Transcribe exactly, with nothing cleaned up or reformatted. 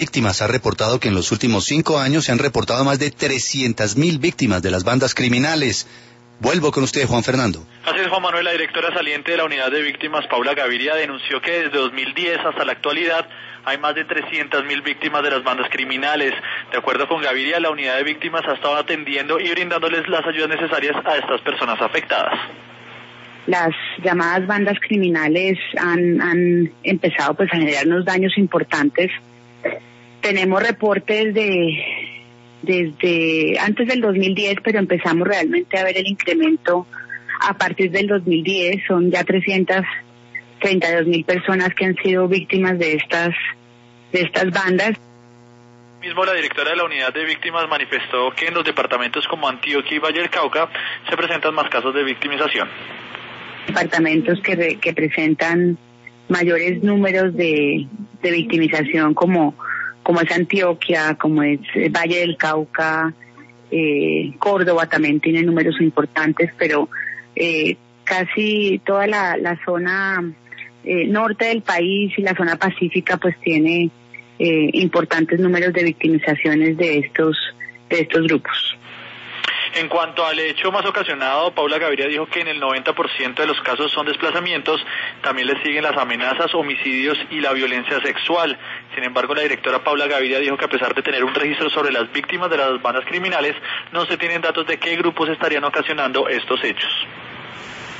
Víctimas ha reportado que en los últimos cinco años se han reportado más de trescientas mil víctimas de las bandas criminales. Vuelvo con usted, Juan Fernando. Así es, Juan Manuel. La directora saliente de la Unidad de Víctimas, Paula Gaviria, denunció que desde dos mil diez hasta la actualidad hay más de trescientas mil víctimas de las bandas criminales. De acuerdo con Gaviria, la Unidad de Víctimas ha estado atendiendo y brindándoles las ayudas necesarias a estas personas afectadas. Las llamadas bandas criminales han, han empezado pues a generar unos daños importantes. Tenemos reportes de desde antes del dos mil diez, pero empezamos realmente a ver el incremento a partir del dos mil diez. Son ya trescientas treinta y dos mil personas que han sido víctimas de estas de estas bandas. Mismo la directora de la Unidad de Víctimas manifestó que en los departamentos como Antioquia y Valle del Cauca se presentan más casos de victimización. Departamentos que, re, que presentan mayores números de, de victimización como, como es Antioquia, como es Valle del Cauca, eh, Córdoba también tiene números importantes, pero eh, casi toda la, la zona eh, norte del país y la zona pacífica pues tiene eh, importantes números de victimizaciones de estos, de estos grupos. En cuanto al hecho más ocasionado, Paula Gaviria dijo que en el noventa por ciento de los casos son desplazamientos, también le siguen las amenazas, homicidios y la violencia sexual. Sin embargo, la directora Paula Gaviria dijo que a pesar de tener un registro sobre las víctimas de las bandas criminales, no se tienen datos de qué grupos estarían ocasionando estos hechos.